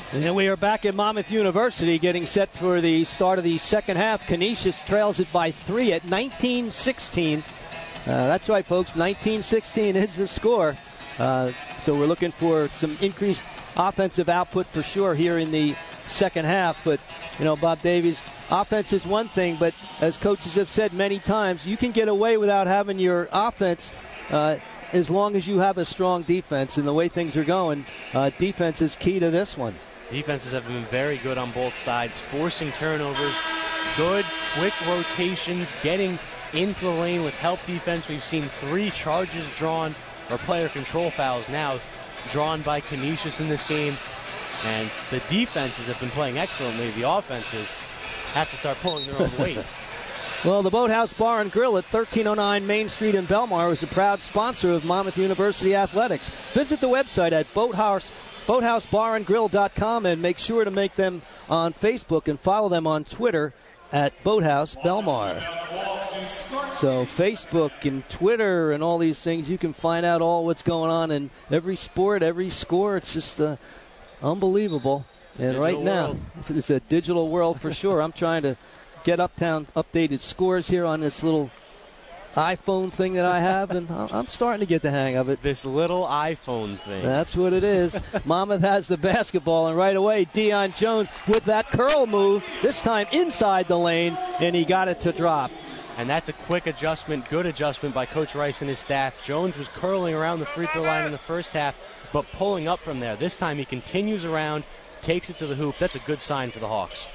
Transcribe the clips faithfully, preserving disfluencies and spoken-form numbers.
And we are back at Monmouth University getting set for the start of the second half. Canisius trails it by three at nineteen sixteen. Uh, that's right, folks. nineteen sixteen is the score. Uh, so we're looking for some increased offensive output for sure here in the second half. But, you know, Bob Davies, offense is one thing, but as coaches have said many times, you can get away without having your offense uh, as long as you have a strong defense. And the way things are going, uh, defense is key to this one. Defenses have been very good on both sides, forcing turnovers, good, quick rotations, getting into the lane with help defense. We've seen three charges drawn, or player control fouls now, drawn by Canisius in this game. And the defenses have been playing excellently. The offenses have to start pulling their own weight. Well, the Boathouse Bar and Grill at thirteen oh nine Main Street in Belmar is a proud sponsor of Monmouth University Athletics. Visit the website at Boathouse. boathouse bar and grill dot com, and make sure to make them on Facebook and follow them on Twitter at Boathouse Belmar. So Facebook and Twitter and all these things, you can find out all what's going on in every sport, every score. It's just uh, unbelievable. And digital right now, world. It's a digital world for sure. I'm trying to get Uptown updated scores here on this little iPhone thing that I have, and I'm starting to get the hang of it. This little iPhone thing. That's what it is. Monmouth has the basketball, and right away, Deion Jones with that curl move, this time inside the lane, and he got it to drop. And that's a quick adjustment, good adjustment by Coach Rice and his staff. Jones was curling around the free throw line in the first half, but pulling up from there. This time he continues around, takes it to the hoop. That's a good sign for the Hawks.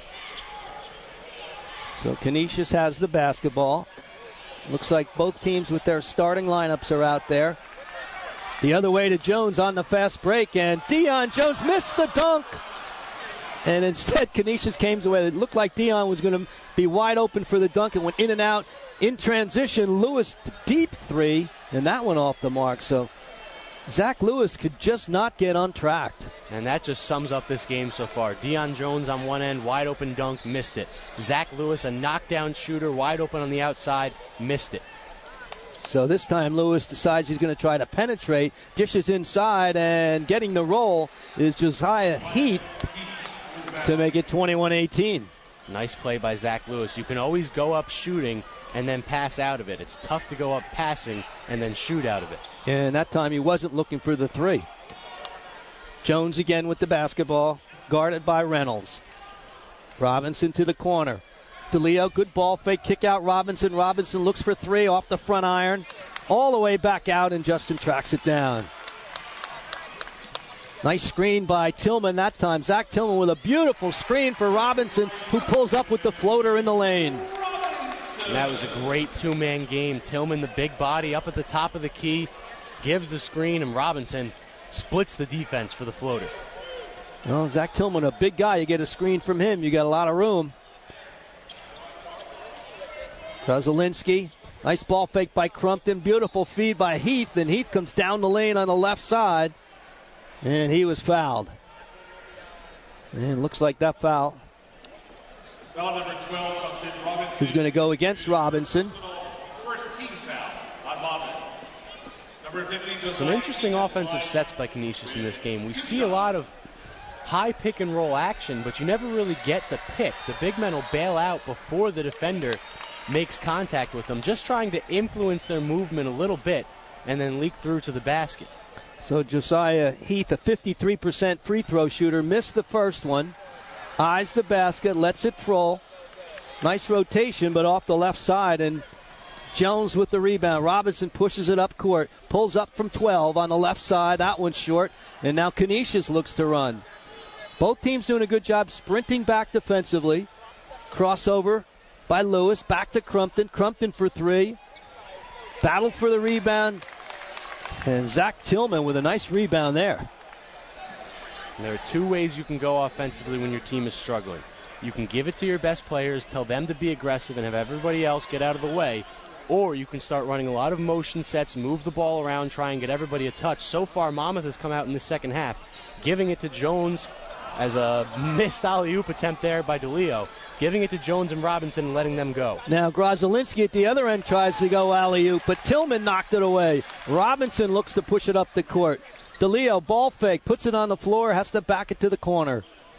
So Canisius has the basketball. Looks like both teams with their starting lineups are out there. The other way to Jones on the fast break, and Deion Jones missed the dunk. And instead, Canisius came away. It looked like Deion was going to be wide open for the dunk and went in and out. In transition, Lewis deep three, and that went off the mark. So Zach Lewis could just not get untracked. And that just sums up this game so far. Deion Jones on one end, wide open dunk, missed it. Zach Lewis, a knockdown shooter, wide open on the outside, missed it. So this time Lewis decides he's going to try to penetrate, dishes inside, and getting the roll is Josiah Heath to make it twenty-one eighteen. Nice play by Zach Lewis. You can always go up shooting and then pass out of it. It's tough to go up passing and then shoot out of it. And that time he wasn't looking for the three. Jones again with the basketball, guarded by Reynolds. Robinson to the corner. DeLeo, good ball fake, kick out Robinson. Robinson looks for three off the front iron. All the way back out, and Justin tracks it down. Nice screen by Tillman that time. Zach Tillman with a beautiful screen for Robinson, who pulls up with the floater in the lane. And that was a great two-man game. Tillman, the big body, up at the top of the key, gives the screen, and Robinson splits the defense for the floater. Well, Zach Tillman, a big guy. You get a screen from him, you got a lot of room. Kozolinsky, nice ball fake by Crumpton. Beautiful feed by Heath, and Heath comes down the lane on the left side, and he was fouled. And looks like that foul Foul number twelve, Justin Robinson. is going to go against Robinson. First team foul on Monmouth. Number fifteen, Josiah. Some interesting offensive sets by Canisius in this game. We see a lot of high pick and roll action, but you never really get the pick. The big men will bail out before the defender makes contact with them, just trying to influence their movement a little bit and then leak through to the basket. So Josiah Heath, a fifty-three percent free throw shooter, missed the first one. Eyes the basket, lets it roll. Nice rotation, but off the left side, and Jones with the rebound. Robinson pushes it up court, pulls up from twelve on the left side. That one's short, and now Canisius looks to run. Both teams doing a good job sprinting back defensively. Crossover by Lewis, back to Crumpton. Crumpton for three. Battle for the rebound. And Zach Tillman with a nice rebound there. And there are two ways you can go offensively when your team is struggling. You can give it to your best players, tell them to be aggressive and have everybody else get out of the way. Or you can start running a lot of motion sets, move the ball around, try and get everybody a touch. So far, Monmouth has come out in the second half, giving it to Jones as a missed alley-oop attempt there by DeLeo. Giving it to Jones and Robinson and letting them go. Now Grozolinsky at the other end tries to go alley-oop, but Tillman knocked it away. Robinson looks to push it up the court. DeLeo, ball fake, puts it on the floor, has to back it to the corner.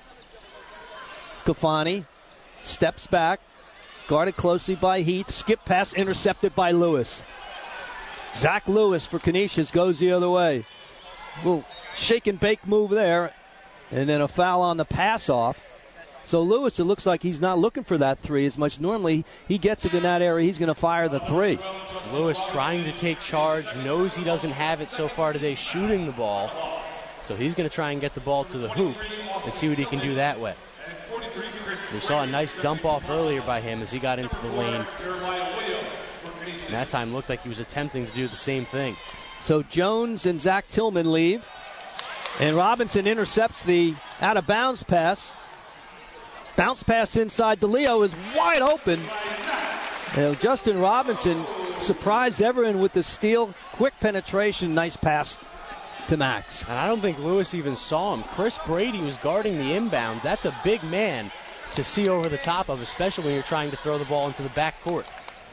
Kafani steps back, guarded closely by Heath. Skip pass intercepted by Lewis. Zach Lewis for Canisius goes the other way. Little shake and bake move there, and then a foul on the pass off. So Lewis, it looks like he's not looking for that three as much. Normally, he gets it in that area, he's going to fire the three. Lewis trying to take charge, knows he doesn't have it so far today shooting the ball. So he's going to try and get the ball to the hoop and see what he can do that way. We saw a nice dump off earlier by him as he got into the lane. And that time looked like he was attempting to do the same thing. So Jones and Zach Tillman leave. And Robinson intercepts the out-of-bounds pass. Bounce pass inside. DeLeo is wide open. And Justin Robinson surprised everyone with the steal. Quick penetration. Nice pass to Max. And I don't think Lewis even saw him. Chris Brady was guarding the inbound. That's a big man to see over the top of, especially when you're trying to throw the ball into the back court.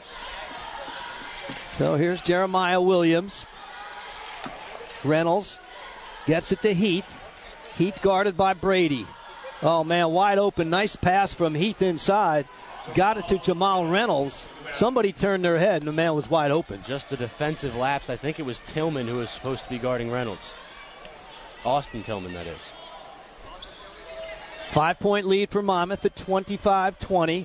So here's Jeremiah Williams. Reynolds gets it to Heath. Heath guarded by Brady. Oh, man, wide open. Nice pass from Heath inside. Got it to Jamal Reynolds. Somebody turned their head, and the man was wide open. Just a defensive lapse. I think it was Tillman who was supposed to be guarding Reynolds. Austin Tillman, that is. Five-point lead for Monmouth at twenty-five twenty.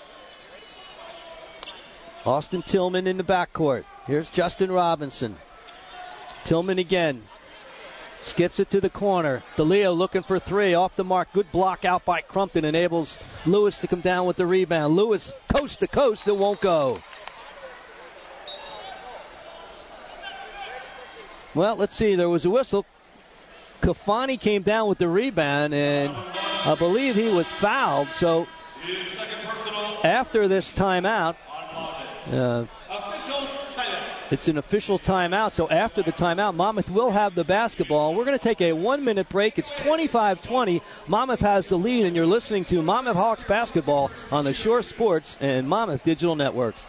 Austin Tillman in the backcourt. Here's Justin Robinson. Tillman again. Skips it to the corner. DeLeo looking for three. Off the mark. Good block out by Crumpton. Enables Lewis to come down with the rebound. Lewis coast to coast. It won't go. Well, let's see. There was a whistle. Kafani came down with the rebound, and I believe he was fouled. So after this timeout, uh, it's an official timeout, so after the timeout, Monmouth will have the basketball. We're going to take a one-minute break. It's twenty-five twenty. Monmouth has the lead, and you're listening to Monmouth Hawks basketball on the Shore Sports and Monmouth Digital Networks.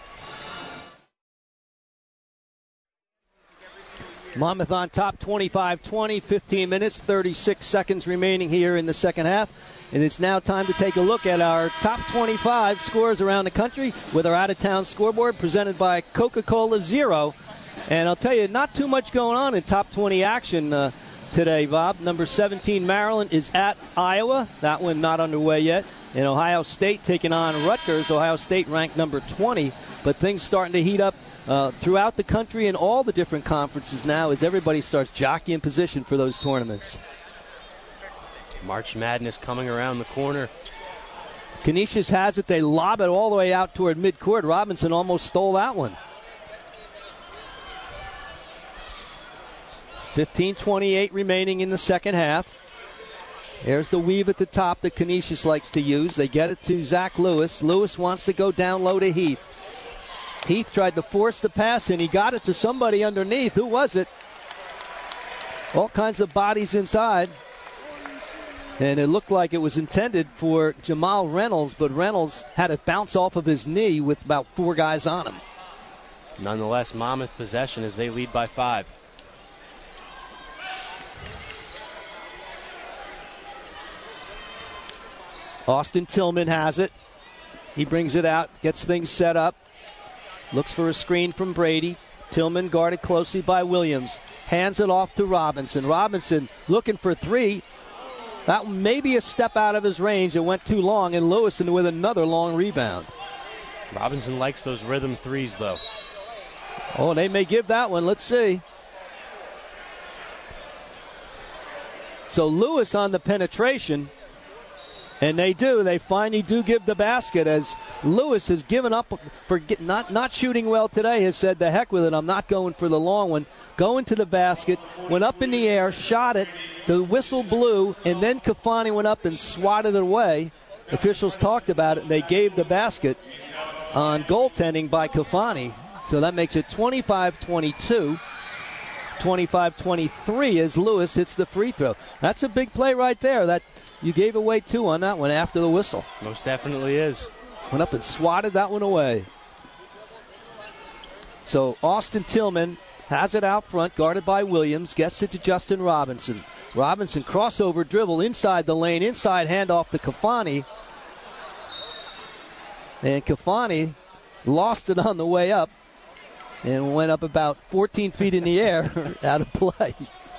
Monmouth on top, twenty-five twenty, fifteen minutes, thirty-six seconds remaining here in the second half. And it's now time to take a look at our top twenty-five scores around the country with our out-of-town scoreboard presented by Coca-Cola Zero. And I'll tell you, not too much going on in top twenty action uh, today, Bob. Number seventeen, Maryland, is at Iowa. That one not underway yet. And Ohio State taking on Rutgers. Ohio State ranked number twenty. But things starting to heat up uh, throughout the country and all the different conferences now as everybody starts jockeying position for those tournaments. March Madness coming around the corner. Canisius has it. They lob it all the way out toward midcourt. Robinson almost stole that one. fifteen twenty-eight remaining in the second half. There's the weave at the top that Canisius likes to use. They get it to Zach Lewis. Lewis wants to go down low to Heath. Heath tried to force the pass, and he got it to somebody underneath. Who was it? All kinds of bodies inside. And it looked like it was intended for Jamal Reynolds, but Reynolds had it bounce off of his knee with about four guys on him. Nonetheless, Monmouth possession as they lead by five. Austin Tillman has it. He brings it out, gets things set up. Looks for a screen from Brady. Tillman guarded closely by Williams. Hands it off to Robinson. Robinson looking for three. That may be a step out of his range. It went too long, and Lewis with another long rebound. Robinson likes those rhythm threes, though. Oh, they may give that one. Let's see. So Lewis on the penetration, and they do. They finally do give the basket as Lewis has given up for get, not, not shooting well today, has said, the heck with it, I'm not going for the long one. Going to the basket, went up in the air, shot it, the whistle blew, and then Kafani went up and swatted it away. Officials talked about it, and they gave the basket on goaltending by Kafani. So that makes it twenty-five twenty-two. twenty-five twenty-three as Lewis hits the free throw. That's a big play right there. That you gave away two on that one after the whistle. Most definitely is. Went up and swatted that one away. So Austin Tillman has it out front, guarded by Williams, gets it to Justin Robinson. Robinson crossover dribble inside the lane, inside handoff to Kafani. And Kafani lost it on the way up and went up about fourteen feet in the air out of play.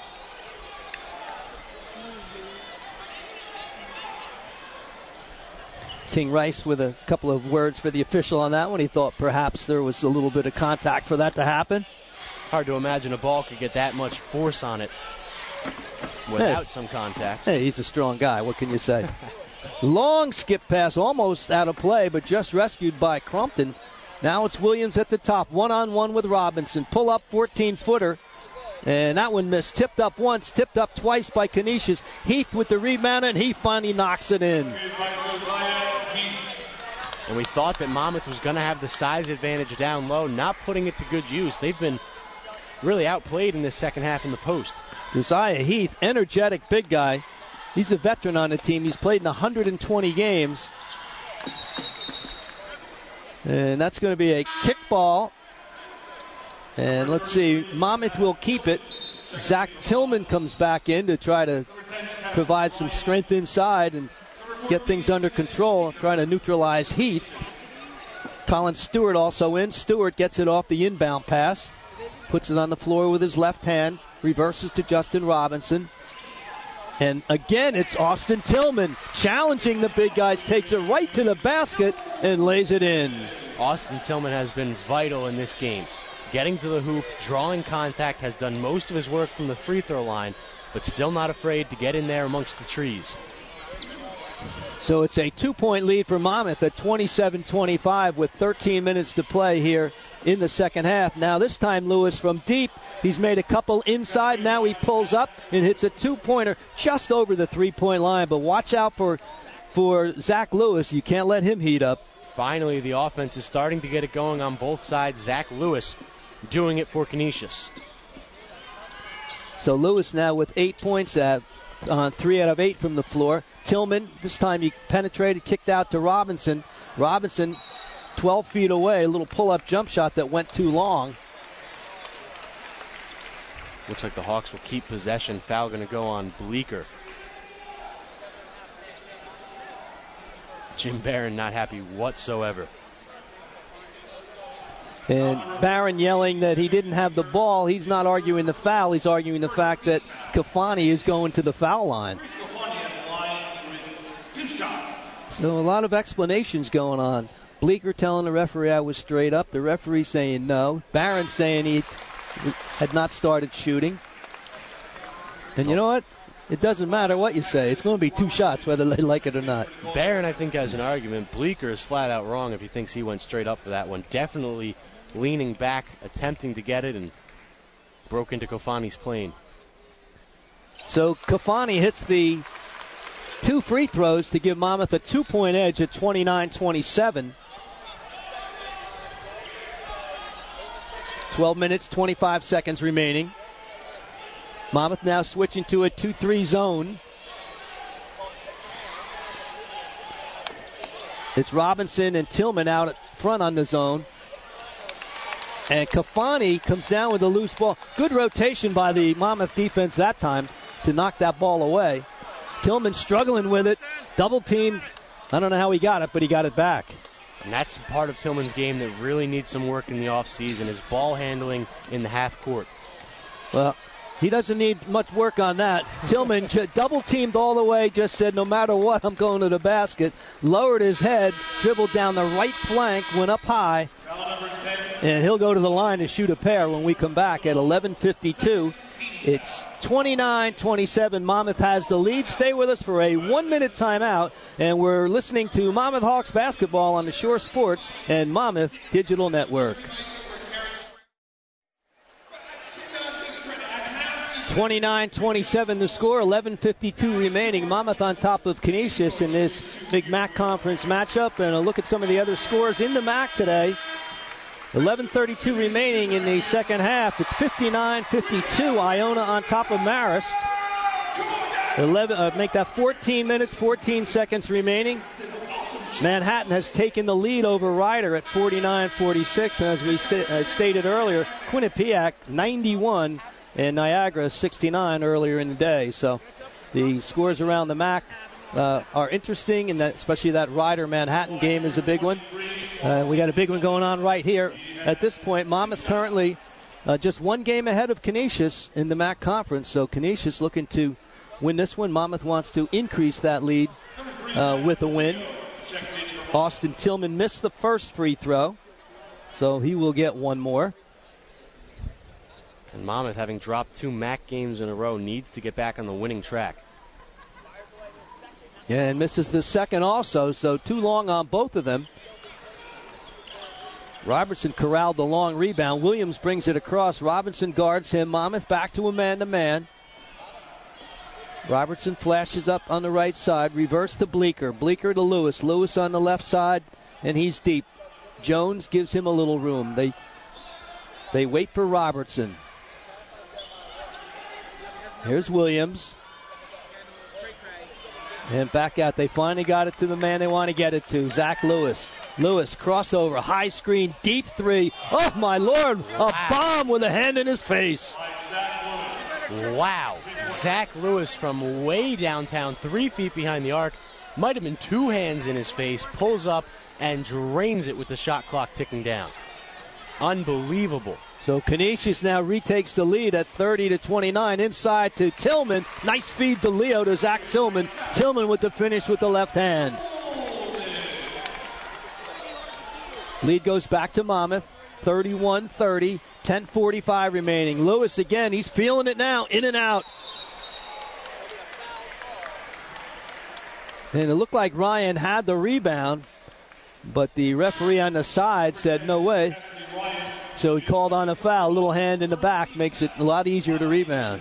King Rice with a couple of words for the official on that one. He thought perhaps there was a little bit of contact for that to happen. Hard to imagine a ball could get that much force on it without hey. some contact. Hey, he's a strong guy. What can you say? Long skip pass, almost out of play, but just rescued by Crumpton. Now it's Williams at the top, one-on-one with Robinson. Pull up fourteen-footer. And that one missed. Tipped up once, tipped up twice by Canisius. Heath with the rebound, and he finally knocks it in. And we thought that Monmouth was going to have the size advantage down low, not putting it to good use. They've been really outplayed in this second half in the post. Josiah Heath, energetic big guy. He's a veteran on the team. He's played in one hundred twenty games. And that's going to be a kick ball. And let's see, Monmouth will keep it. Zach Tillman comes back in to try to provide some strength inside and get things under control, trying to neutralize Heath. Colin Stewart also in. Stewart gets it off the inbound pass, puts it on the floor with his left hand, reverses to Justin Robinson. And again, it's Austin Tillman challenging the big guys, takes it right to the basket and lays it in. Austin Tillman has been vital in this game. Getting to the hoop, drawing contact, has done most of his work from the free throw line, but still not afraid to get in there amongst the trees. So it's a two-point lead for Monmouth at twenty-seven twenty-five with thirteen minutes to play here in the second half. Now this time Lewis from deep. He's made a couple inside. Now he pulls up and hits a two-pointer just over the three-point line. But watch out for, for Zach Lewis. You can't let him heat up. Finally, the offense is starting to get it going on both sides. Zach Lewis doing it for Canisius. So Lewis now with eight points at on three out of eight from the floor. Tillman, this time he penetrated, kicked out to Robinson. Robinson, twelve feet away, a little pull-up jump shot that went too long. Looks like the Hawks will keep possession. Foul going to go on Bleeker. Jim Barron not happy whatsoever. And Barron yelling that he didn't have the ball. He's not arguing the foul. He's arguing the fact that Kafani is going to the foul line. So a lot of explanations going on. Bleeker telling the referee I was straight up. The referee saying no. Barron saying he had not started shooting. And you know what? It doesn't matter what you say. It's going to be two shots whether they like it or not. Barron, I think, has an argument. Bleeker is flat out wrong if he thinks he went straight up for that one. Definitely leaning back, attempting to get it, and broke into Kofani's plane. So Kafani hits the two free throws to give Monmouth a two-point edge at twenty-nine twenty-seven. twelve minutes, twenty-five seconds remaining. Monmouth now switching to a two three zone. It's Robinson and Tillman out at front on the zone. And Kafani comes down with a loose ball. Good rotation by the Monmouth defense that time to knock that ball away. Tillman struggling with it. Double teamed. I don't know how he got it, but he got it back. And that's part of Tillman's game that really needs some work in the offseason, is ball handling in the half court. Well, he doesn't need much work on that. Tillman double teamed all the way, just said no matter what, I'm going to the basket. Lowered his head, dribbled down the right flank, went up high. And he'll go to the line and shoot a pair when we come back at eleven fifty-two. It's twenty-nine twenty-seven. Monmouth has the lead. Stay with us for a one-minute timeout. And we're listening to Monmouth Hawks basketball on the Shore Sports and Monmouth Digital Network. twenty-nine twenty-seven the score, eleven fifty-two remaining. Monmouth on top of Canisius in this Big M A C Conference matchup. And a look at some of the other scores in the M A C today. eleven thirty-two remaining in the second half. It's fifty-nine fifty-two. Iona on top of Marist. eleven, uh, make that fourteen minutes, fourteen seconds remaining. Manhattan has taken the lead over Ryder at forty-nine forty-six. And as we st- uh, stated earlier, Quinnipiac ninety-one and Niagara sixty-nine earlier in the day. So the scores around the M A C uh, are interesting, and that, especially that Ryder Manhattan game is a big one. Uh, we got a big one going on right here. At this point, Monmouth currently uh, just one game ahead of Canisius in the M A C conference. So Canisius looking to win this one. Monmouth wants to increase that lead uh, with a win. Austin Tillman missed the first free throw, so he will get one more. And Monmouth, having dropped two M A C games in a row, needs to get back on the winning track. Yeah, and misses the second also, so too long on both of them. Robertson corralled the long rebound. Williams brings it across. Robinson guards him. Monmouth back to a man-to-man. Robertson flashes up on the right side. Reverse to Bleeker. Bleeker to Lewis. Lewis on the left side, and he's deep. Jones gives him a little room. They they wait for Robertson. Here's Williams. And back out. They finally got it to the man they want to get it to, Zach Lewis. Lewis, crossover, high screen, deep three. Oh, my Lord, a wow. bomb with a hand in his face. Wow. Zach Lewis from way downtown, three feet behind the arc. Might have been two hands in his face. Pulls up and drains it with the shot clock ticking down. Unbelievable. So Canisius now retakes the lead at thirty to twenty-nine. Inside to Tillman. Nice feed to Leo to Zach Tillman. Tillman with the finish with the left hand. Lead goes back to Monmouth. thirty-one thirty. ten forty-five remaining. Lewis again. He's feeling it now. In and out. And it looked like Ryan had the rebound, but the referee on the side said no way. So he called on a foul. Little hand in the back makes it a lot easier to rebound.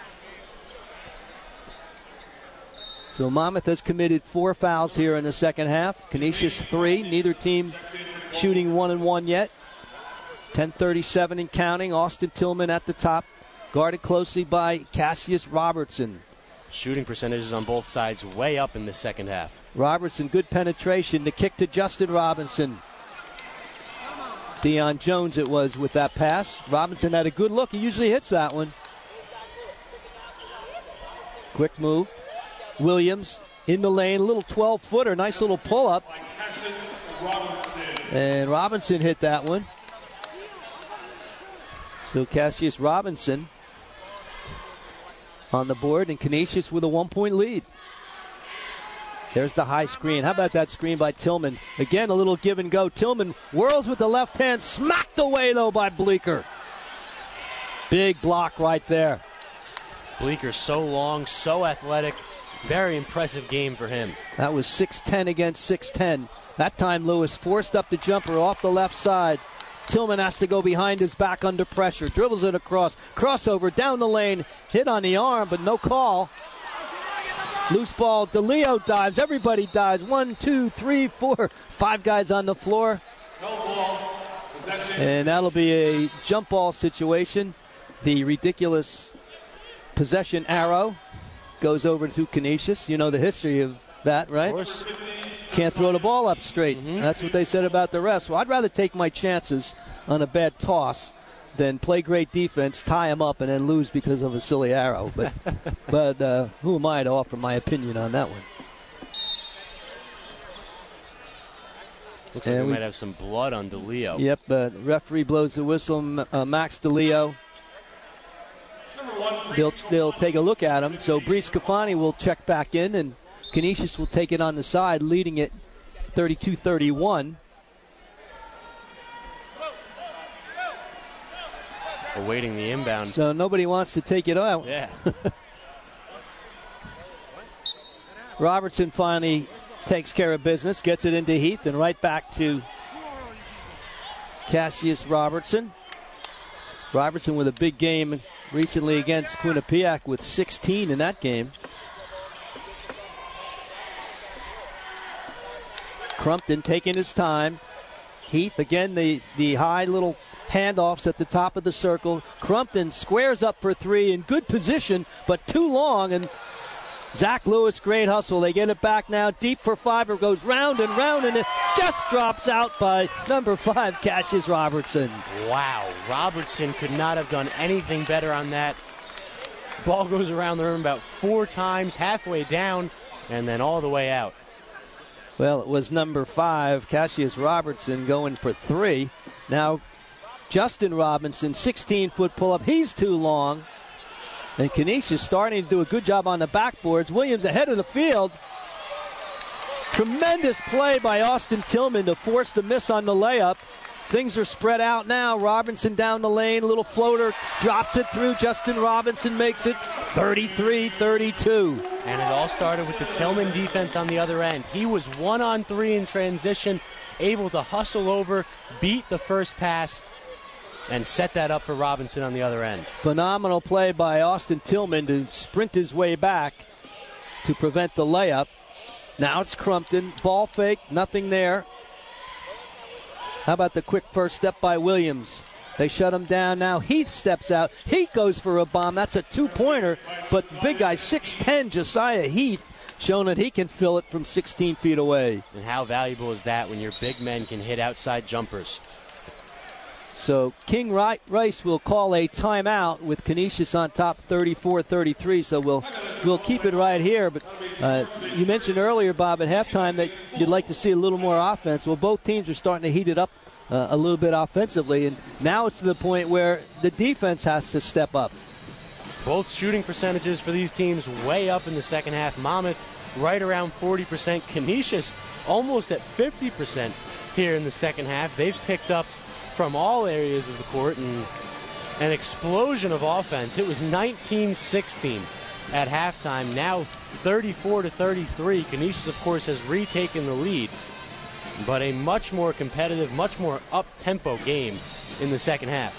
So Monmouth has committed four fouls here in the second half. Canisius three. Neither team shooting one and one yet. ten thirty-seven and counting. Austin Tillman at the top, guarded closely by Cassius Robertson. Shooting percentages on both sides way up in the second half. Robertson, good penetration. The kick to Justin Robinson. Deion Jones it was with that pass. Robinson had a good look. He usually hits that one. Quick move. Williams in the lane. A little twelve-footer. Nice little pull-up. And Robinson hit that one. So Cassius Robinson on the board, and Canisius with a one-point lead. There's the high screen. How about that screen by Tillman? Again, a little give and go. Tillman whirls with the left hand. Smacked away, though, by Bleeker. Big block right there. Bleeker so long, so athletic. Very impressive game for him. That was six ten against six ten. That time Lewis forced up the jumper off the left side. Tillman has to go behind his back under pressure. Dribbles it across. Crossover down the lane. Hit on the arm, but no call. Loose ball. DeLeo dives. Everybody dives. One, two, three, four. Five guys on the floor. And that'll be a jump ball situation. The ridiculous possession arrow goes over to Canisius. You know the history of that, right? Of course. Can't throw the ball up straight. Mm-hmm. That's what they said about the refs. Well, I'd rather take my chances on a bad toss than play great defense, tie them up, and then lose because of a silly arrow. But but uh, who am I to offer my opinion on that one? Looks and like we, we might have some blood on DeLeo. Yep, uh, referee blows the whistle. Uh, Max DeLeo. They'll, they'll take a look at him. So Brees Scafani will check back in, and Canisius will take it on the side, leading it thirty-two thirty-one. Awaiting the inbound. So nobody wants to take it out. Yeah. Robertson finally takes care of business, gets it into Heath, and right back to Cassius Robertson. Robertson with a big game recently against Quinnipiac with sixteen in that game. Crumpton taking his time. Heath, again, the, the high little handoffs at the top of the circle. Crumpton squares up for three in good position, but too long. And Zach Lewis, great hustle. They get it back now. Deep for five. It goes round and round, and it just drops out by number five, Cassius Robertson. Wow. Robertson could not have done anything better on that. Ball goes around the rim about four times, halfway down, and then all the way out. Well, it was number five, Cassius Robertson, going for three. Now, Justin Robinson, sixteen-foot pull-up. He's too long. And Canisius starting to do a good job on the backboards. Williams ahead of the field. Tremendous play by Austin Tillman to force the miss on the layup. Things are spread out now. Robinson down the lane. A little floater. Drops it through. Justin Robinson makes it thirty-three thirty-two. And it all started with the Tillman defense on the other end. He was one on three in transition, able to hustle over, beat the first pass, and set that up for Robinson on the other end. Phenomenal play by Austin Tillman to sprint his way back to prevent the layup. Now it's Crumpton. Ball fake. Nothing there. How about the quick first step by Williams? They shut him down now. Heath steps out. Heath goes for a bomb. That's a two-pointer. But the big guy, six ten, Josiah Heath, showing that he can fill it from sixteen feet away. And how valuable is that when your big men can hit outside jumpers? So King Rice will call a timeout with Canisius on top thirty-four thirty-three. So we'll we'll keep it right here. But uh, you mentioned earlier, Bob, at halftime that you'd like to see a little more offense. Well, both teams are starting to heat it up uh, a little bit offensively. And now it's to the point where the defense has to step up. Both shooting percentages for these teams way up in the second half. Monmouth right around forty percent. Canisius almost at fifty percent here in the second half. They've picked up from all areas of the court and an explosion of offense. It was nineteen sixteen at halftime. Now thirty-four to thirty-three. Canisius, of course, has retaken the lead, but a much more competitive, much more up-tempo game in the second half.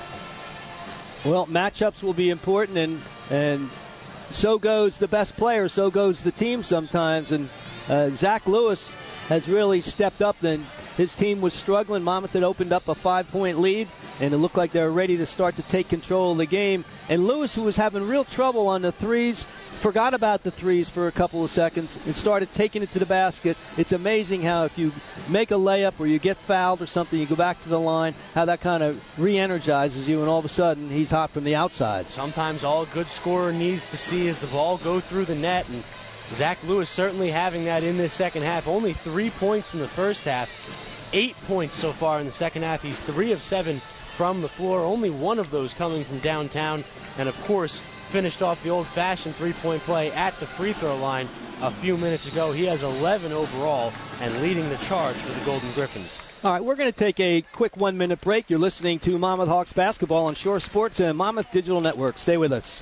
Well, matchups will be important, and and so goes the best player, so goes the team sometimes. And uh, Zach Lewis has really stepped up. Then his team was struggling. Monmouth had opened up a five-point lead, and it looked like they were ready to start to take control of the game. And Lewis, who was having real trouble on the threes, forgot about the threes for a couple of seconds and started taking it to the basket. It's amazing how if you make a layup or you get fouled or something, you go back to the line, how that kind of re-energizes you, and all of a sudden he's hot from the outside. Sometimes all a good scorer needs to see is the ball go through the net, and Zach Lewis certainly having that in this second half. Only three points in the first half, eight points so far in the second half. He's three of seven from the floor, only one of those coming from downtown, and of course finished off the old-fashioned three-point play at the free throw line a few minutes ago. He has eleven overall and leading the charge for the Golden Griffins. All right, we're going to take a quick one-minute break. You're listening to Monmouth Hawks basketball on Shore Sports and Monmouth Digital Network. Stay with us.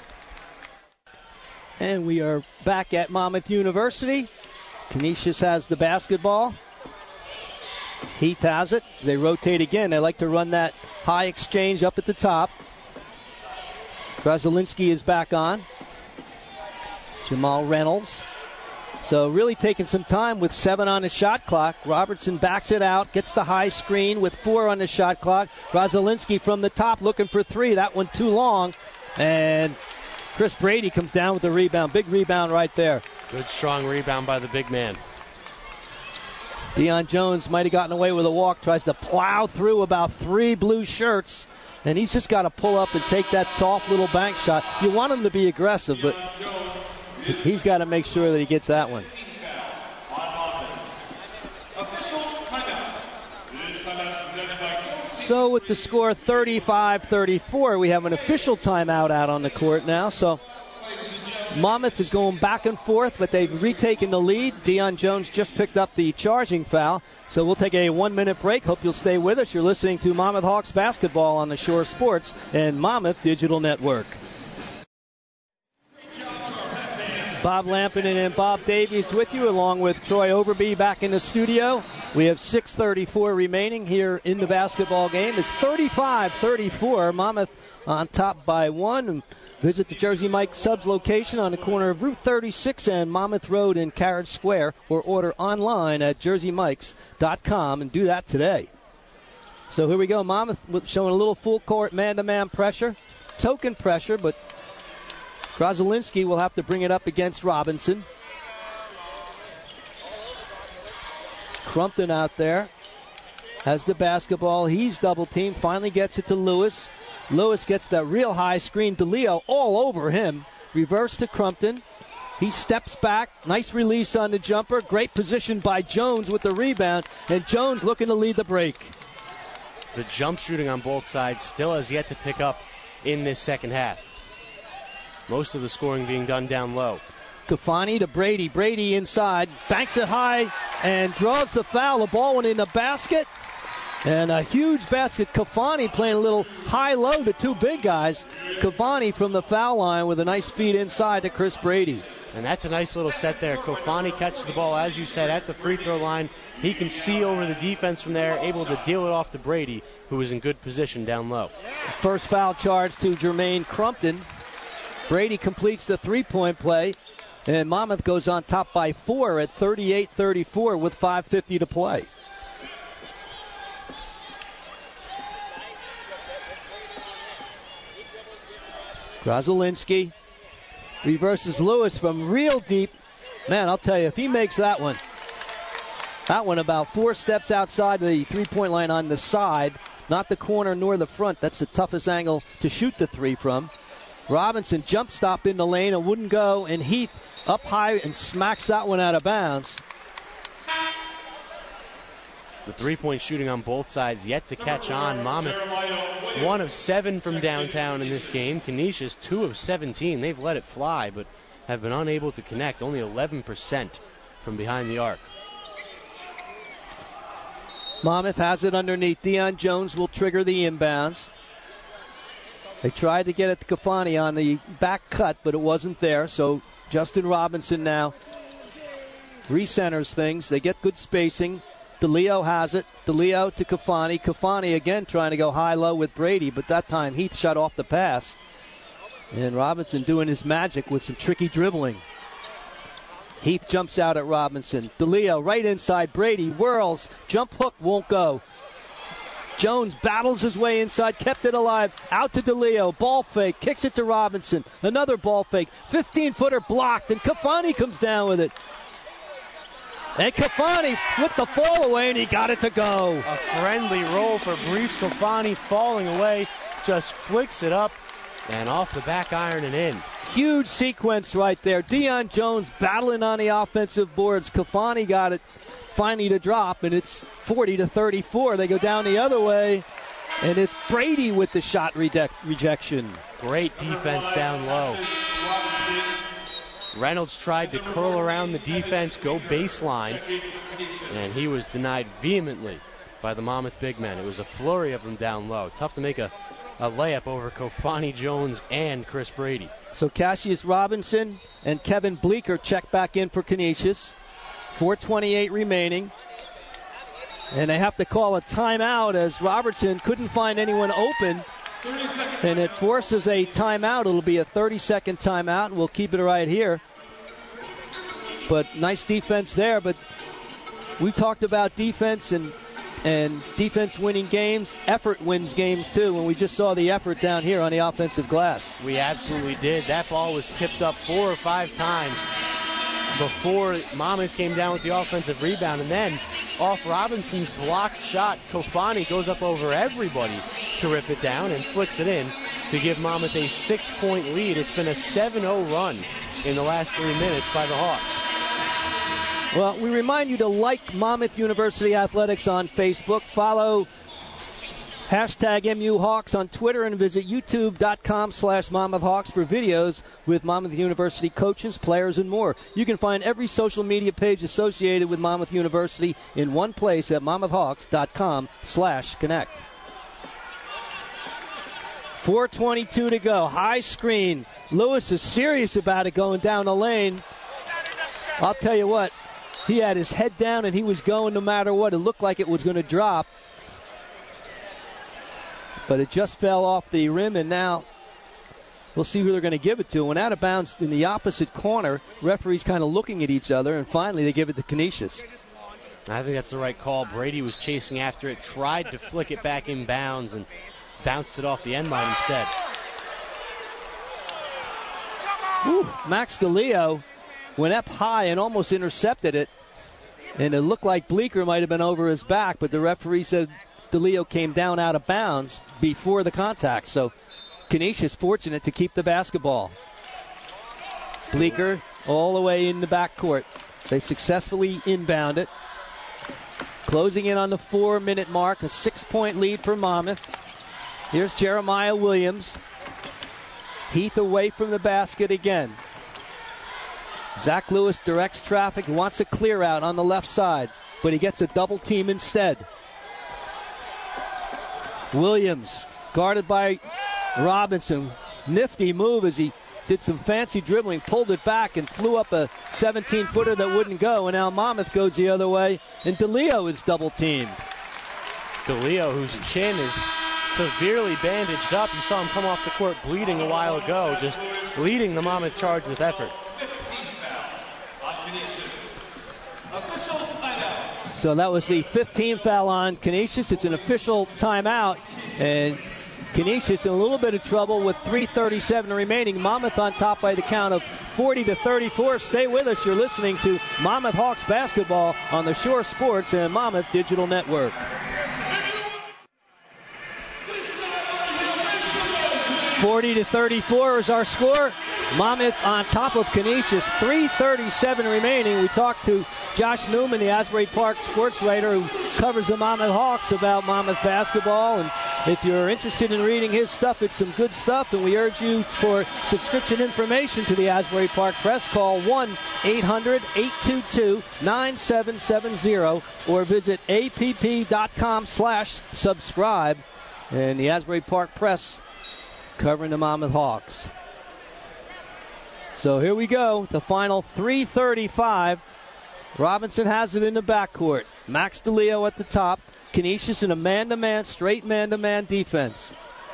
And we are back at Monmouth University. Canisius has the basketball. Heath has it. They rotate again. They like to run that high exchange up at the top. Grozolinsky is back on. Jamal Reynolds. So really taking some time with seven on the shot clock. Robertson backs it out, gets the high screen with four on the shot clock. Grozolinsky from the top looking for three. That one too long. And Chris Brady comes down with the rebound. Big rebound right there. Good strong rebound by the big man. Deion Jones might have gotten away with a walk. Tries to plow through about three blue shirts. And he's just got to pull up and take that soft little bank shot. You want him to be aggressive, but he's got to make sure that he gets that one. So with the score thirty-five thirty-four, we have an official timeout out on the court now. So Monmouth is going back and forth, but they've retaken the lead. Deion Jones just picked up the charging foul. So we'll take a one-minute break. Hope you'll stay with us. You're listening to Monmouth Hawks basketball on the Shore Sports and Monmouth Digital Network. Bob Lampinen and Bob Davies with you, along with Troy Overby back in the studio. We have six thirty-four remaining here in the basketball game. It's thirty-five thirty-four. Monmouth on top by one. And visit the Jersey Mike's Subs location on the corner of Route thirty-six and Monmouth Road in Carriage Square, or order online at jersey mikes dot com and do that today. So here we go. Monmouth showing a little full court man-to-man pressure. Token pressure, but Grozolinsky will have to bring it up against Robinson. Crumpton out there has the basketball. He's double-teamed. Finally gets it to Lewis. Lewis gets that real high screen to Leo all over him. Reverse to Crumpton. He steps back. Nice release on the jumper. Great position by Jones with the rebound. And Jones looking to lead the break. The jump shooting on both sides still has yet to pick up in this second half. Most of the scoring being done down low. Kafani to Brady. Brady inside. Banks it high and draws the foul. The ball went in the basket. And a huge basket. Kafani playing a little high-low to two big guys. Kafani from the foul line with a nice feed inside to Chris Brady. And that's a nice little set there. Kofani catches the ball, as you said, at the free throw line. He can see over the defense from there, able to deal it off to Brady, who is in good position down low. First foul charge to Jermaine Crumpton. Brady completes the three-point play, and Monmouth goes on top by four at thirty-eight thirty-four with five fifty to play. Grozolinsky reverses Lewis from real deep. Man, I'll tell you, if he makes that one, that one about four steps outside the three-point line on the side, not the corner nor the front. That's the toughest angle to shoot the three from. Robinson jump stop in the lane and wouldn't go, and Heath up high and smacks that one out of bounds. The three-point shooting on both sides yet to catch on. Monmouth, one of seven from downtown in this game. Canisius, two of seventeen. They've let it fly, but have been unable to connect. Only eleven percent from behind the arc. Monmouth has it underneath. Deion Jones will trigger the inbounds. They tried to get it to Kafani on the back cut, but it wasn't there. So Justin Robinson now recenters things. They get good spacing. DeLeo has it. DeLeo to Kafani. Kafani again trying to go high-low with Brady, but that time Heath shut off the pass. And Robinson doing his magic with some tricky dribbling. Heath jumps out at Robinson. DeLeo right inside Brady. Whirls. Jump hook won't go. Jones battles his way inside, kept it alive. Out to DeLeo. Ball fake. Kicks it to Robinson. Another ball fake. fifteen-footer blocked, and Kafani comes down with it. And Kafani with the fall away, and he got it to go. A friendly roll for Brees Kafani, falling away. Just flicks it up and off the back iron and in. Huge sequence right there. Deion Jones battling on the offensive boards. Kafani got it finally to drop, and it's forty to thirty-four. They go down the other way, and it's Brady with the shot reject- rejection. Great defense down low. Reynolds tried to curl around the defense, go baseline, and he was denied vehemently by the Monmouth big men. It was a flurry of them down low. Tough to make a, a layup over Kofani Jones and Chris Brady. So Cassius Robinson and Kevin Bleeker check back in for Canisius. four twenty-eight remaining. And they have to call a timeout as Robertson couldn't find anyone open. And it forces a timeout. It'll be a thirty-second timeout. We'll keep it right here. But nice defense there. But we talked about defense and and defense winning games. Effort wins games, too, and we just saw the effort down here on the offensive glass. We absolutely did. That ball was tipped up four or five times before Monmouth came down with the offensive rebound. And then off Robinson's blocked shot, Kofani goes up over everybody to rip it down and flicks it in to give Monmouth a six-point lead. It's been a seven oh run in the last three minutes by the Hawks. Well, we remind you to like Monmouth University Athletics on Facebook. Follow hashtag M U Hawks on Twitter and visit youtube.com slash Monmouth Hawks for videos with Monmouth University coaches, players, and more. You can find every social media page associated with Monmouth University in one place at monmouthhawks.com slash connect. four twenty-two to go. High screen. Lewis is serious about it going down the lane. I'll tell you what. He had his head down and he was going no matter what. It looked like it was going to drop. But it just fell off the rim, and now we'll see who they're going to give it to. When out of bounds in the opposite corner, referees kind of looking at each other, and finally they give it to Canisius. I think that's the right call. Brady was chasing after it, tried to flick it back in bounds, and bounced it off the end line instead. Ooh, Max DeLeo went up high and almost intercepted it, and it looked like Bleeker might have been over his back, but the referee said DeLeo came down out of bounds before the contact. So Canisius fortunate to keep the basketball. Bleeker all the way in the backcourt. They successfully inbound it. Closing in on the four-minute mark, a six-point lead for Monmouth. Here's Jeremiah Williams. Heath away from the basket again. Zach Lewis directs traffic, wants a clear out on the left side, but he gets a double team instead. Williams guarded by Robinson. Nifty move as he did some fancy dribbling, pulled it back and flew up a seventeen-footer that wouldn't go, and now Monmouth goes the other way, and DeLeo is double teamed. DeLeo, whose chin is severely bandaged up. You saw him come off the court bleeding a while ago, just leading the Monmouth charge with effort. So that was the fifteenth foul on Canisius. It's an official timeout, and Canisius in a little bit of trouble with three thirty-seven remaining. Monmouth on top by the count of forty to thirty-four. Stay with us. You're listening to Monmouth Hawks basketball on the Shore Sports and Monmouth Digital Network. forty to thirty-four is our score. Monmouth on top of Canisius. three thirty-seven remaining. We talked to Josh Newman, the Asbury Park sports writer who covers the Monmouth Hawks, about Monmouth basketball. And if you're interested in reading his stuff, it's some good stuff. And we urge you for subscription information to the Asbury Park Press. Call one eight hundred eight two two nine seven seven zero or visit app.com slash subscribe. And the Asbury Park Press covering the Monmouth Hawks. So here we go. The final three thirty-five. Robinson has it in the backcourt. Max DeLeo at the top. Canisius in a man-to-man, straight man-to-man defense.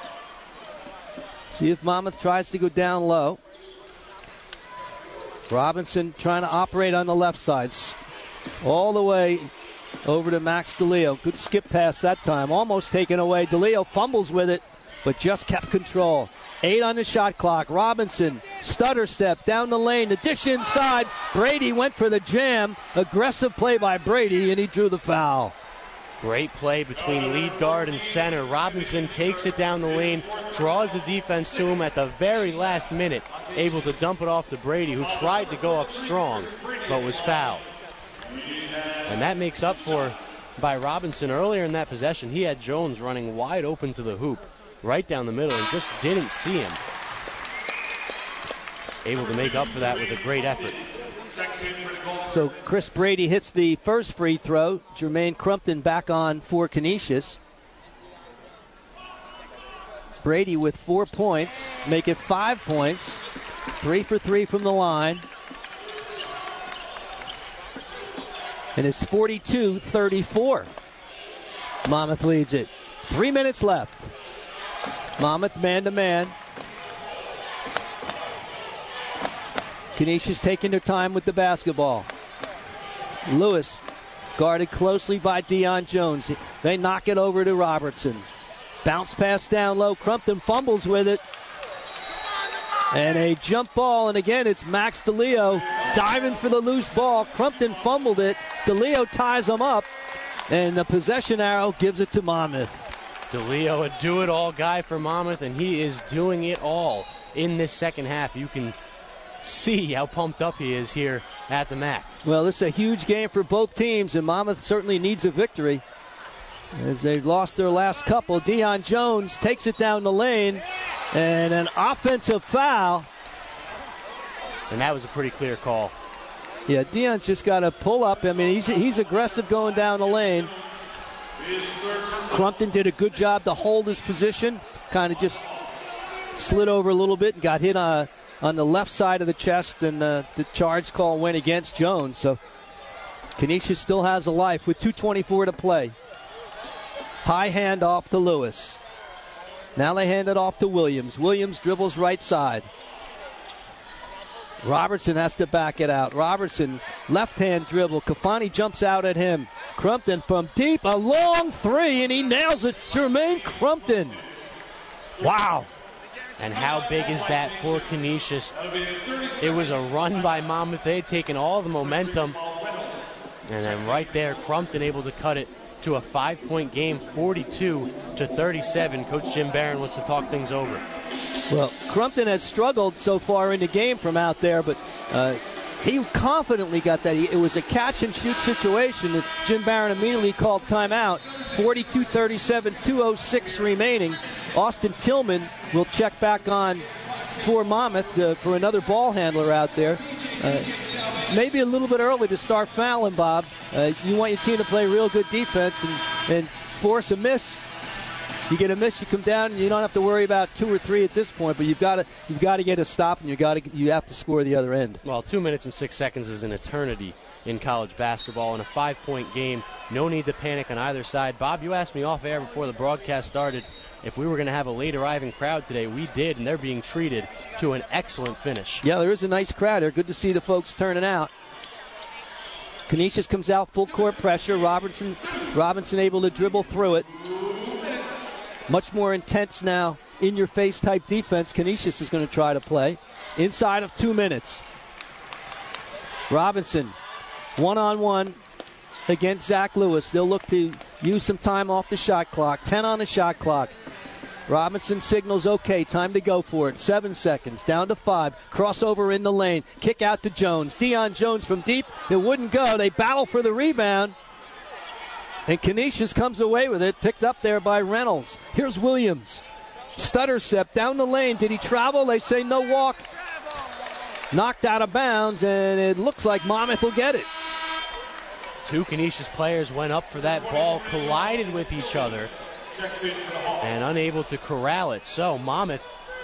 See if Monmouth tries to go down low. Robinson trying to operate on the left side. All the way over to Max DeLeo. Good skip pass that time. Almost taken away. DeLeo fumbles with it, but just kept control. Eight on the shot clock. Robinson, stutter step down the lane. The dish inside. Brady went for the jam. Aggressive play by Brady, and he drew the foul. Great play between lead guard and center. Robinson takes it down the lane, draws the defense to him at the very last minute, able to dump it off to Brady, who tried to go up strong, but was fouled. And that makes up for by Robinson. Earlier in that possession, he had Jones running wide open to the hoop, right down the middle, and just didn't see him. Able to make up for that with a great effort. So Chris Brady hits the first free throw. Jermaine Crumpton back on for Canisius. Brady with four points, make it five points. Three for three from the line. And it's forty-two thirty-four. Monmouth leads it. Three minutes left. Monmouth man-to-man. Canisius taking their time with the basketball. Lewis guarded closely by Deion Jones. They knock it over to Robertson. Bounce pass down low. Crumpton fumbles with it. And a jump ball, and again it's Max DeLeo diving for the loose ball. Crumpton fumbled it. DeLeo ties him up, and the possession arrow gives it to Monmouth. DeLeo, a do-it-all guy for Monmouth, and he is doing it all in this second half. You can see how pumped up he is here at the M A C. Well, this is a huge game for both teams, and Monmouth certainly needs a victory as they've lost their last couple. Deion Jones takes it down the lane, and an offensive foul. And that was a pretty clear call. Yeah, Deion's just got to pull up. I mean, he's he's aggressive going down the lane. Crumpton did a good job to hold his position, kind of just slid over a little bit and got hit on, on the left side of the chest, and uh, the charge call went against Jones. So Canisius still has a life with two twenty-four to play. High hand off to Lewis. Now they hand it off to Williams. Williams dribbles right side. Robertson has to back it out. Robertson, left-hand dribble. Kafani jumps out at him. Crumpton from deep, a long three, and he nails it. Jermaine Crumpton. Wow. And how big is that for Canisius? It was a run by Monmouth. They had taken all the momentum. And then right there, Crumpton able to cut it to a five-point game, forty-two to thirty-seven. Coach Jim Barron wants to talk things over. Well, Crumpton has struggled so far in the game from out there, but uh, he confidently got that. It was a catch-and-shoot situation. Jim Barron immediately called timeout. forty-two thirty-seven, two oh six remaining. Austin Tillman will check back on for Monmouth uh, for another ball handler out there. Uh, maybe a little bit early to start fouling, Bob. Uh, you want your team to play real good defense and, and force a miss. You get a miss, you come down, and you don't have to worry about two or three at this point. But you've got to you've got to get a stop, and you got to you have to score the other end. Well, two minutes and six seconds is an eternity in college basketball. In a five-point game, no need to panic on either side. Bob, you asked me off air before the broadcast started if we were going to have a late arriving crowd today. We did, and they're being treated to an excellent finish. Yeah, there is a nice crowd here. Good to see the folks turning out. Canisius comes out full court pressure. Robinson, Robinson able to dribble through it. Much more intense now, in-your-face type defense Canisius is going to try to play. Inside of two minutes. Robinson, one-on-one against Zach Lewis. They'll look to use some time off the shot clock. ten on the shot clock. Robinson signals okay, time to go for it. Seven seconds, down to five. Crossover in the lane. Kick out to Jones. Deion Jones from deep. It wouldn't go. They battle for the rebound. And Canisius comes away with it, picked up there by Reynolds. Here's Williams. Stutter step down the lane. Did he travel? They say no walk. Knocked out of bounds, and it looks like Monmouth will get it. Two Canisius players went up for that ball, collided with each other, and unable to corral it. So Monmouth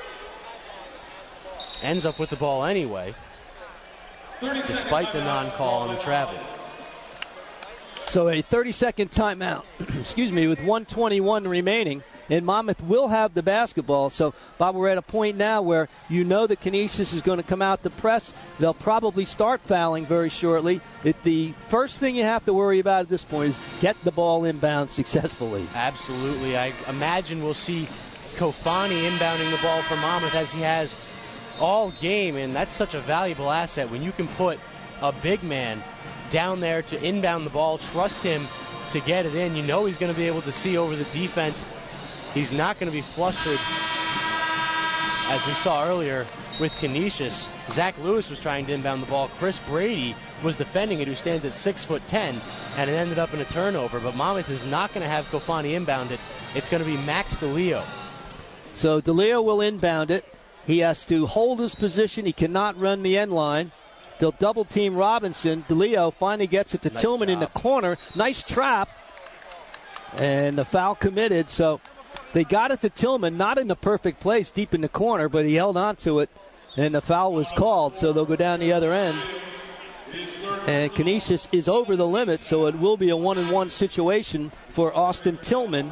ends up with the ball anyway, despite the non-call on the travel. So a thirty-second timeout, excuse me, with one twenty-one remaining, and Monmouth will have the basketball. So, Bob, we're at a point now where you know that Canisius is going to come out to press. They'll probably start fouling very shortly. It, the first thing you have to worry about at this point is get the ball inbound successfully. Absolutely. I imagine we'll see Kofani inbounding the ball for Monmouth as he has all game, and that's such a valuable asset when you can put a big man down there to inbound the ball, trust him to get it in. You know he's going to be able to see over the defense. He's not going to be flustered, as we saw earlier with Canisius. Zach Lewis was trying to inbound the ball. Chris Brady was defending it, who stands at six foot ten, and it ended up in a turnover. But Monmouth is not going to have Kofani inbound it. It's going to be Max DeLeo. So DeLeo will inbound it. He has to hold his position. He cannot run the end line. They'll double team Robinson. DeLeo finally gets it to nice Tillman job. in the corner. Nice trap. And the foul committed. So they got it to Tillman, not in the perfect place, deep in the corner, but he held on to it, and the foul was called. So they'll go down the other end. And Canisius is over the limit, so it will be a one-and-one situation for Austin Tillman.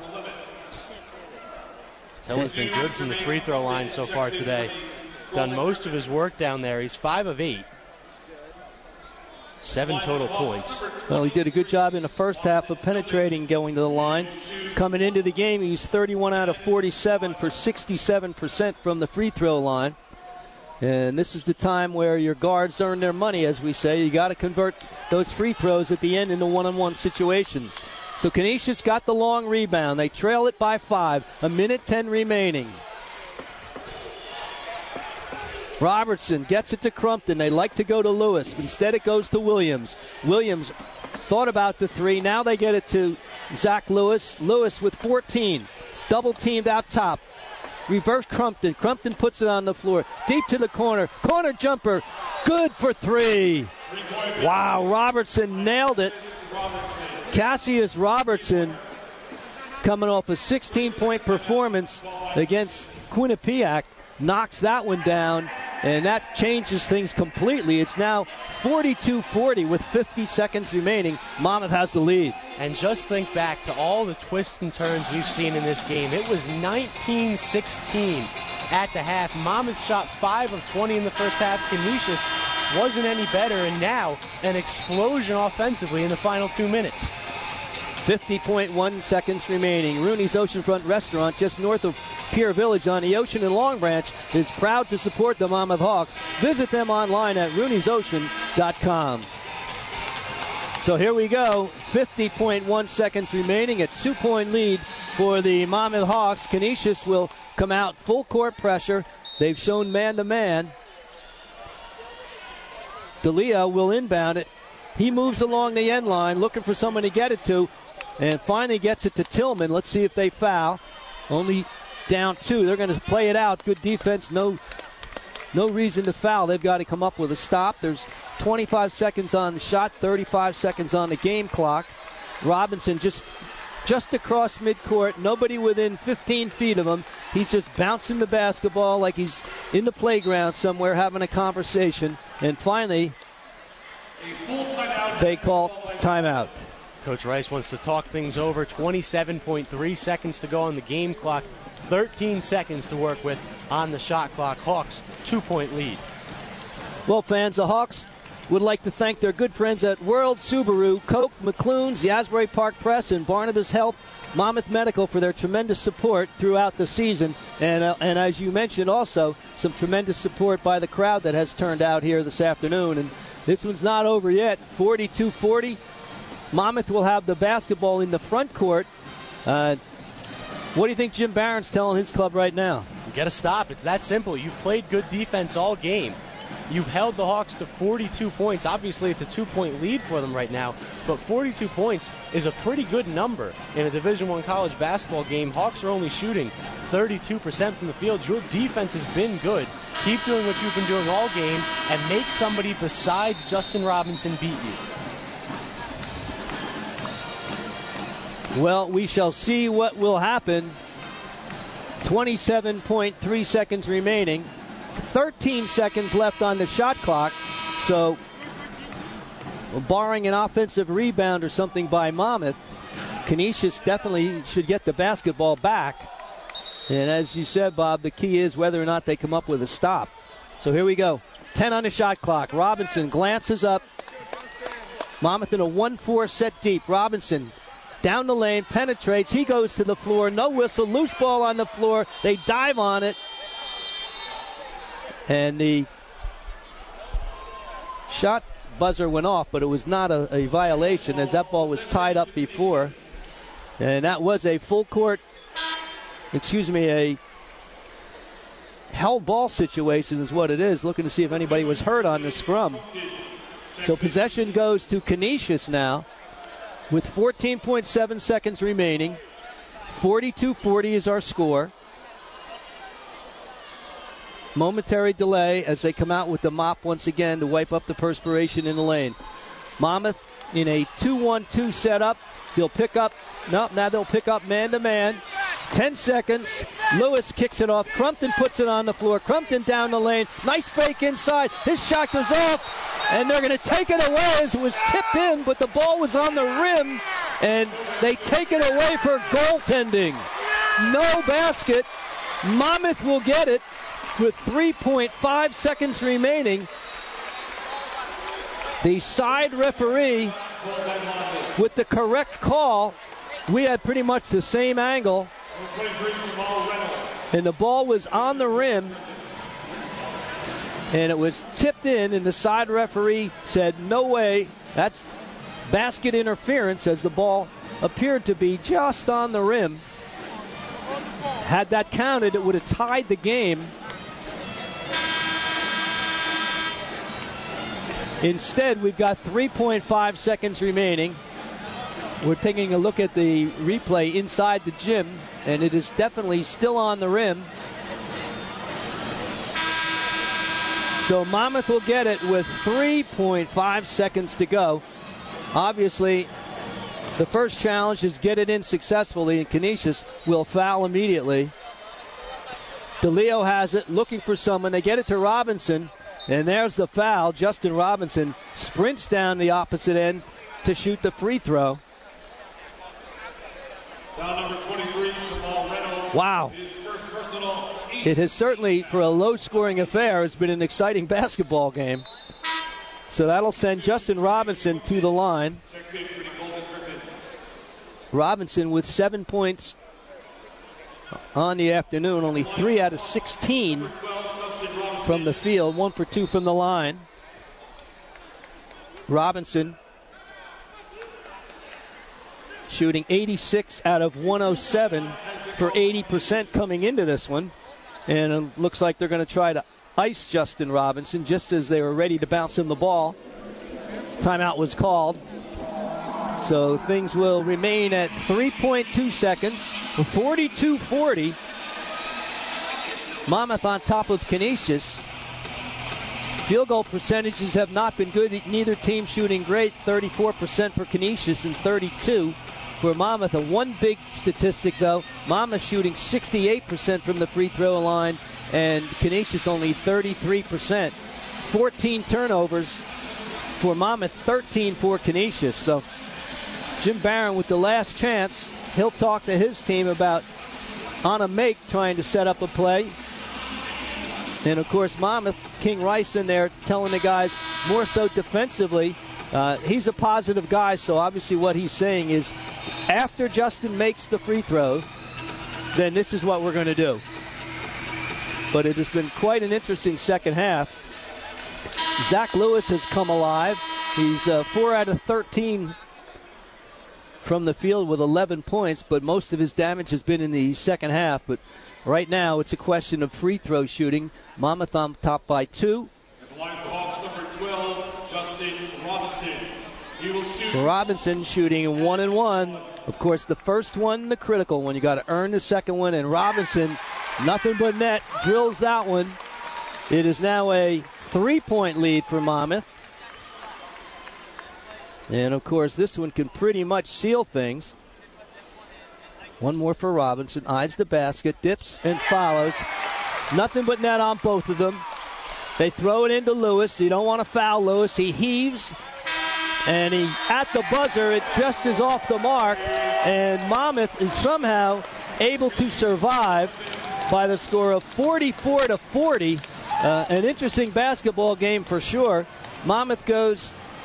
Tillman's been good from the free throw line so far today. Done most of his work down there. He's five of eight. Seven total points. Well, he did a good job in the first half of penetrating, going to the line. Coming into the game, he was thirty-one out of forty-seven for sixty-seven percent from the free throw line. And this is the time where your guards earn their money, as we say. You got to convert those free throws at the end into one-on-one situations. So Canisius got the long rebound. They trail it by five. A minute ten remaining. Robertson gets it to Crumpton. They like to go to Lewis. Instead, it goes to Williams. Williams thought about the three. Now they get it to Zach Lewis. Lewis with fourteen. Double teamed out top. Reverse Crumpton. Crumpton puts it on the floor. Deep to the corner. Corner jumper. Good for three. Wow, Robertson nailed it. Cassius Robertson coming off a sixteen-point performance against Quinnipiac. Knocks that one down, and that changes things completely. It's now forty-two forty with fifty seconds remaining. Monmouth has the lead. And just think back to all the twists and turns we've seen in this game. It was nineteen sixteen at the half. Monmouth shot five of twenty in the first half. Canisius wasn't any better, and now an explosion offensively in the final two minutes. fifty point one seconds remaining. Rooney's Oceanfront Restaurant, just north of Pier Village on the ocean in Long Branch, is proud to support the Monmouth Hawks. Visit them online at rooney's ocean dot com. So here we go. fifty point one seconds remaining. A two-point lead for the Monmouth Hawks. Canisius will come out full court pressure. They've shown man-to-man. DeLeo will inbound it. He moves along the end line looking for someone to get it to, and finally gets it to Tillman. Let's see if they foul. Only down two. They're going to play it out. Good defense. No no reason to foul. They've got to come up with a stop. There's twenty-five seconds on the shot, thirty-five seconds on the game clock. Robinson just just across midcourt. Nobody within fifteen feet of him. He's just bouncing the basketball like he's in the playground somewhere having a conversation. And finally, they call timeout. Coach Rice wants to talk things over. twenty-seven point three seconds to go on the game clock. thirteen seconds to work with on the shot clock. Hawks, two-point lead. Well, fans, the Hawks would like to thank their good friends at World Subaru, Coke, McClune's, the Asbury Park Press, and Barnabas Health, Monmouth Medical for their tremendous support throughout the season. And, uh, and as you mentioned also, some tremendous support by the crowd that has turned out here this afternoon. And this one's not over yet. forty-two forty. Monmouth will have the basketball in the front court. Uh, what do you think Jim Barron's telling his club right now? You got to stop. It's that simple. You've played good defense all game. You've held the Hawks to forty-two points. Obviously, it's a two-point lead for them right now, but forty-two points is a pretty good number in a Division One college basketball game. Hawks are only shooting thirty-two percent from the field. Your defense has been good. Keep doing what you've been doing all game and make somebody besides Justin Robinson beat you. Well, we shall see what will happen. twenty-seven point three seconds remaining. thirteen seconds left on the shot clock. So, barring an offensive rebound or something by Monmouth, Canisius definitely should get the basketball back. And as you said, Bob, the key is whether or not they come up with a stop. So here we go. ten on the shot clock. Robinson glances up. Monmouth in a one four set deep. Robinson down the lane, penetrates. He goes to the floor. No whistle. Loose ball on the floor. They dive on it. And the shot buzzer went off, but it was not a, a violation as that ball was tied up before. And that was a full court, excuse me, a hell ball situation is what it is. Looking to see if anybody was hurt on the scrum. So possession goes to Canisius now with fourteen point seven seconds remaining. forty-two forty is our score. Momentary delay as they come out with the mop once again to wipe up the perspiration in the lane. Monmouth in a two one two setup. They'll pick up, no, now they'll pick up man-to-man. Ten seconds. Lewis kicks it off. Crumpton puts it on the floor. Crumpton down the lane. Nice fake inside. His shot goes off, and they're going to take it away as it was tipped in, but the ball was on the rim, and they take it away for goaltending. No basket. Monmouth will get it with three point five seconds remaining. The side referee with the correct call. We had pretty much the same angle. And the ball was on the rim. And it was tipped in, and the side referee said, no way, that's basket interference, as the ball appeared to be just on the rim. Had that counted, it would have tied the game. Instead, we've got three point five seconds remaining. We're taking a look at the replay inside the gym, and it is definitely still on the rim. So Monmouth will get it with three point five seconds to go. Obviously, the first challenge is get it in successfully, and Canisius will foul immediately. DeLeo has it, looking for someone. They get it to Robinson, and there's the foul. Justin Robinson sprints down the opposite end to shoot the free throw. Foul number twenty-three, Jamal Reynolds. Wow. His first personal. It has certainly, for a low-scoring affair, has been an exciting basketball game. So that'll send Justin Robinson to the line. Robinson with seven points on the afternoon, only three out of sixteen from the field, one for two from the line. Robinson shooting eighty-six out of one oh seven for eighty percent coming into this one. And it looks like they're going to try to iced Justin Robinson just as they were ready to bounce him the ball. Timeout was called. So things will remain at three point two seconds. forty-two forty. Monmouth on top of Canisius. Field goal percentages have not been good. Neither team shooting great. thirty-four percent for Canisius and thirty-two for Monmouth. A one big statistic, though. Monmouth shooting sixty-eight percent from the free throw line, and Canisius only thirty-three percent. fourteen turnovers for Monmouth, thirteen for Canisius. So Jim Barron with the last chance. He'll talk to his team about on a make trying to set up a play. And, of course, Monmouth, King Rice in there telling the guys more so defensively. Uh, he's a positive guy, so obviously what he's saying is after Justin makes the free throw, then this is what we're going to do. But it has been quite an interesting second half. Zach Lewis has come alive. He's uh, four out of thirteen from the field with eleven points, but most of his damage has been in the second half. But right now it's a question of free throw shooting. Monmouth on top by two. At the line for Hawks, number twelve, Justin Robinson. He will shoot. Robinson shooting one and one. Of course, the first one, the critical one. You got to earn the second one, and Robinson, nothing but net, drills that one. It is now a three-point lead for Monmouth. And, of course, this one can pretty much seal things. One more for Robinson. Eyes the basket, dips and follows. Nothing but net on both of them. They throw it into Lewis. You don't want to foul Lewis. He heaves. And he, at the buzzer, it just is off the mark. And Monmouth is somehow able to survive by the score of forty-four to forty. Uh, an interesting basketball game for sure. Monmouth goes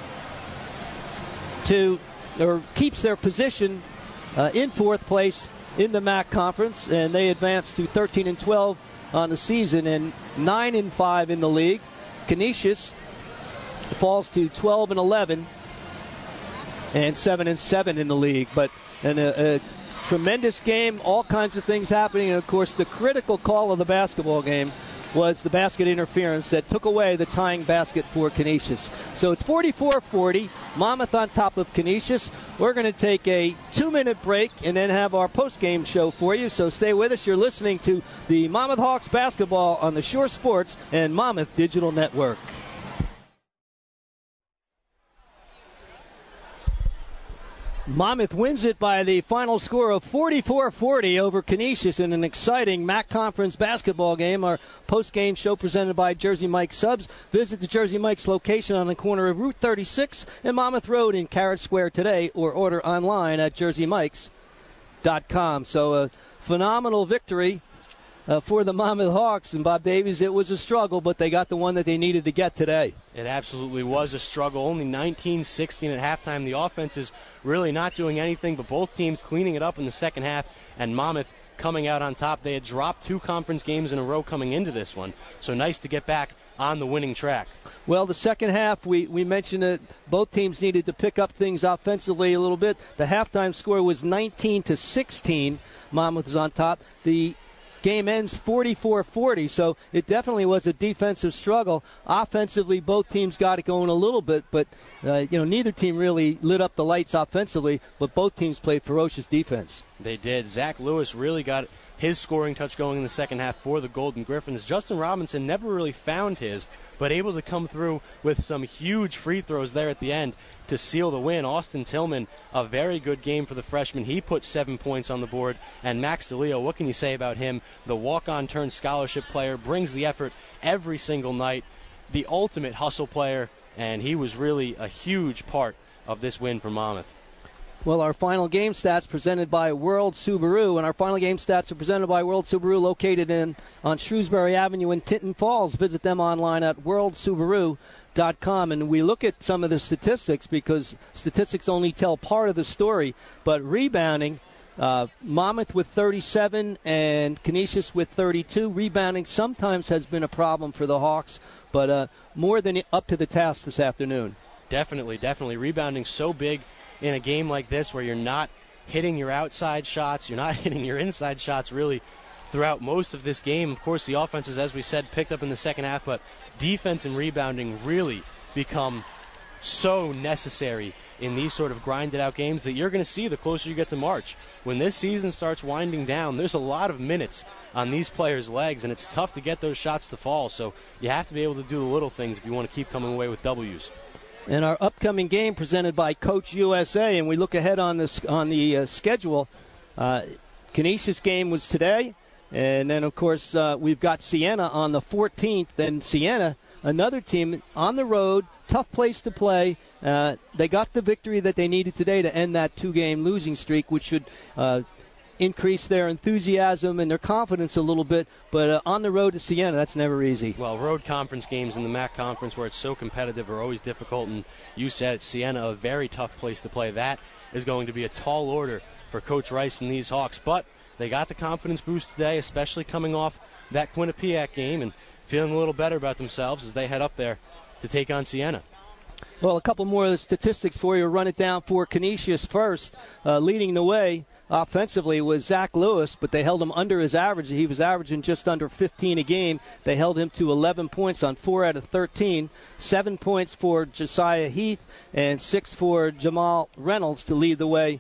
to, or keeps their position uh, in fourth place in the M A C conference, and they advance to thirteen and twelve on the season and nine and five in the league. Canisius falls to twelve and eleven and seven and seven in the league. But in a, a tremendous game, all kinds of things happening, and of course the critical call of the basketball game was the basket interference that took away the tying basket for Canisius. So it's forty-four forty, Monmouth on top of Canisius. We're going to take a two-minute break and then have our post-game show for you, so stay with us. You're listening to the Monmouth Hawks basketball on the Shore Sports and Monmouth Digital Network. Monmouth wins it by the final score of forty-four forty over Canisius in an exciting M A C Conference basketball game. Our post-game show presented by Jersey Mike's Subs. Visit the Jersey Mike's location on the corner of Route thirty-six and Monmouth Road in Carrot Square today, or order online at jersey mikes dot com. So a phenomenal victory uh, for the Monmouth Hawks. And Bob Davies, it was a struggle, but they got the one that they needed to get today. It absolutely was a struggle. Only nineteen sixteen at halftime. The offense is really not doing anything, but both teams cleaning it up in the second half, and Monmouth coming out on top. They had dropped two conference games in a row coming into this one, so nice to get back on the winning track. Well, the second half, we, we mentioned that both teams needed to pick up things offensively a little bit. The halftime score was nineteen to sixteen. Monmouth is on top. The game ends forty-four forty, so it definitely was a defensive struggle. Offensively, both teams got it going a little bit, but uh, you know, neither team really lit up the lights offensively, but both teams played ferocious defense. They did. Zach Lewis really got his scoring touch going in the second half for the Golden Griffins. Justin Robinson never really found his, but able to come through with some huge free throws there at the end to seal the win. Austin Tillman, a very good game for the freshman. He put seven points on the board. And Max DeLeo, what can you say about him? The walk-on turned scholarship player, brings the effort every single night. The ultimate hustle player, and he was really a huge part of this win for Monmouth. Well, our final game stats presented by World Subaru, and our final game stats are presented by World Subaru, located in on Shrewsbury Avenue in Tinton Falls. Visit them online at world subaru dot com, and we look at some of the statistics because statistics only tell part of the story. But rebounding, uh, Monmouth with thirty-seven and Canisius with thirty-two. Rebounding sometimes has been a problem for the Hawks, but uh, more than up to the task this afternoon. Definitely, definitely. Rebounding so big in a game like this where you're not hitting your outside shots, you're not hitting your inside shots really throughout most of this game. Of course, the offenses, as we said, picked up in the second half, but defense and rebounding really become so necessary in these sort of grinded out games that you're going to see the closer you get to March. When this season starts winding down, there's a lot of minutes on these players' legs, and it's tough to get those shots to fall. So you have to be able to do the little things if you want to keep coming away with W's. And our upcoming game presented by Coach U S A, and we look ahead on this on the uh, schedule. Uh, Canisius game was today, and then of course uh, we've got Siena on the fourteenth. Then Siena, another team on the road, tough place to play. Uh, they got the victory that they needed today to end that two-game losing streak, which should uh, increase their enthusiasm and their confidence a little bit. But uh, on the road to Siena, that's never easy. Well, road conference games in the M A C conference where it's so competitive are always difficult. And you said Siena, a very tough place to play. That is going to be a tall order for Coach Rice and these Hawks. But they got the confidence boost today, especially coming off that Quinnipiac game and feeling a little better about themselves as they head up there to take on Siena. Well, a couple more of the statistics for you. Run it down for Canisius first. Uh, leading the way offensively was Zach Lewis, but they held him under his average. He was averaging just under fifteen a game. They held him to eleven points on four out of thirteen. Seven points for Josiah Heath and six for Jamal Reynolds to lead the way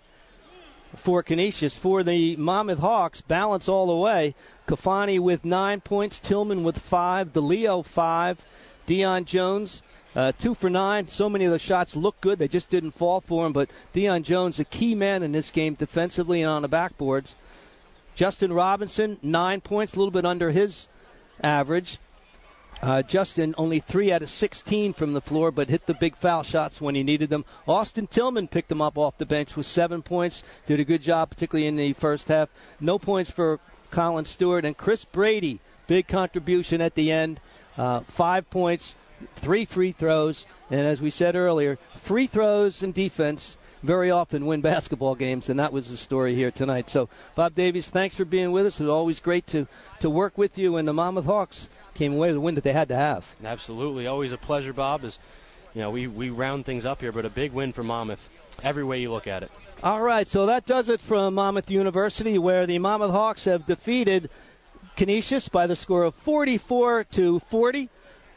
for Canisius. For the Monmouth Hawks, balance all the way. Kafani with nine points, Tillman with five, DeLeo five, Deion Jones Uh, two for nine. So many of the shots look good. They just didn't fall for him. But Deion Jones, a key man in this game defensively and on the backboards. Justin Robinson, nine points, a little bit under his average. Uh, Justin only three out of sixteen from the floor, but hit the big foul shots when he needed them. Austin Tillman picked them up off the bench with seven points. Did a good job, particularly in the first half. No points for Colin Stewart. And Chris Brady, big contribution at the end. Uh, five points. Three free throws, and as we said earlier, free throws and defense very often win basketball games, and that was the story here tonight. So, Bob Davies, thanks for being with us. It was always great to, to work with you, and the Monmouth Hawks came away with a win that they had to have. Absolutely. Always a pleasure, Bob. As, you know, we, we round things up here, but a big win for Monmouth, every way you look at it. All right, so that does it from Monmouth University, where the Monmouth Hawks have defeated Canisius by the score of forty-four to forty.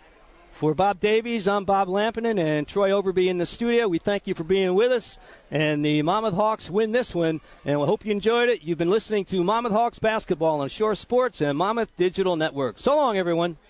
For Bob Davies, I'm Bob Lampinen and Troy Overby in the studio. We thank you for being with us. And the Monmouth Hawks win this one, and we hope you enjoyed it. You've been listening to Monmouth Hawks basketball on Shore Sports and Monmouth Digital Network. So long, everyone.